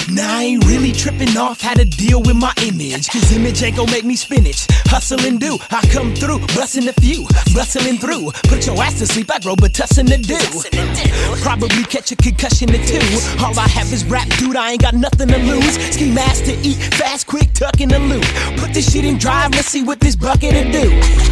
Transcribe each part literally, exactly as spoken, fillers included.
Nah, I ain't really tripping off how to deal with my image, cause image ain't gon' make me spinach. Hustle and do, I come through, bustin' a few, rustling through. Put your ass to sleep, I grow but tussin' to do. Probably catch a concussion or two. All I have is rap, dude, I ain't got nothing to lose. Ski mask to eat, fast, quick, tuck in the loop. Put this shit in drive, let's see what this bucket will do.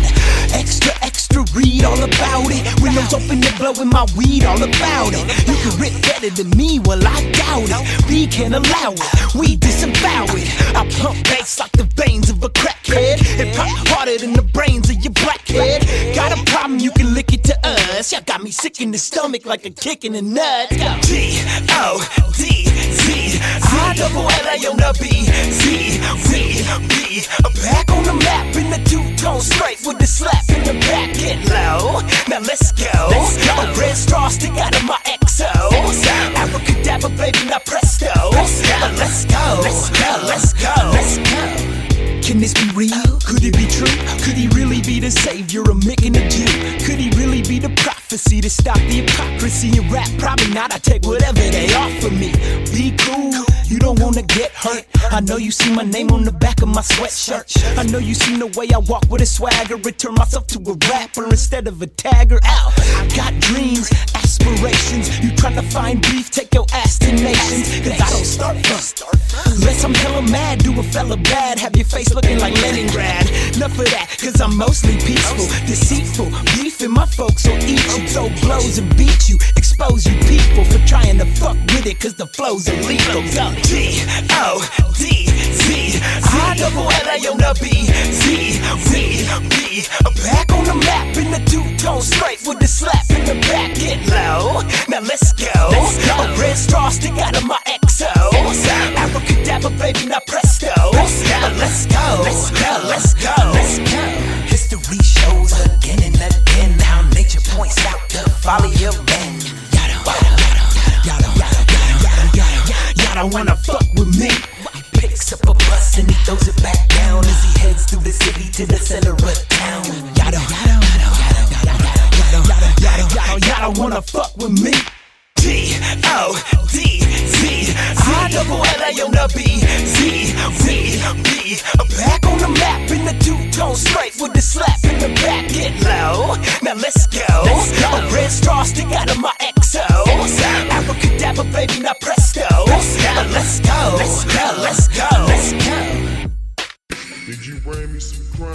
Extra, extra, read all about it. Windows open and blowing my weed all about it. You can rip better than me, well I doubt it. We can't allow it, we disavow it. I pump bass like the veins of a crackhead. It pop harder than the brains of your blackhead. Got a problem, you can lick it to us. Y'all got me sick in the stomach like a kick in the nuts. G O D Z I double L A on the B Z V B back on the map in the two-tone straight with the slap in the back. Get low, now let's go. A red straw stick out of my X O. Abracadabra, baby, now presto. Let's go, let's go, let's go, let's go, let's go. Can this be real? Could it be true? Could he really be the savior of Mick and the Jew? Could he really be the prophecy to stop the hypocrisy in rap? Probably not, I take whatever they offer me. Be cool, you don't wanna get hurt. I know you see my name on the back of my sweatshirt. I know you seen the way I walk with a swagger. Return myself to a rapper instead of a tagger. Ow, I got dreams, aspirations. You tryna find beef, take your ass to nations. Cause I don't start first. Unless I'm hella mad, do a fella bad. Have your face looking like Leningrad. Enough of that, cause I'm mostly peaceful, deceitful. Beefing my folks will eat you. Throw blows and beat you. Expose you people for trying to fuck with it, cause the flows are lethal. Go G O D Z I double L A on the B Z V B back on the map in the two-tone straight with the slap in the back. Get low, now let's go. A red straw stick out of my X O. Abracadabra, baby, now presto. Let's go, let's go, let's go, let's go, let's go. History shows again and again how nature points out the folly of men. Y'all don't, y'all don't, y'all don't, y'all don't, y'all don't, y'all don't wanna fuck with me. He picks up a bus and he throws it back down as he heads through the city to the center of town. Y'all don't, y'all don't, y'all don't, y'all don't, y'all don't, y'all don't, y'all don't, y'all don't wanna fuck with me. G O D Z I double L A on the B Z V B back on the map in the two-tone straight with the slap in the back. Get low, now let's go. A red straw stick out of my X O. Abracadabra, baby, now presto. Let's go, let's go, let's go, let's go, let's go. Did you bring me some crime?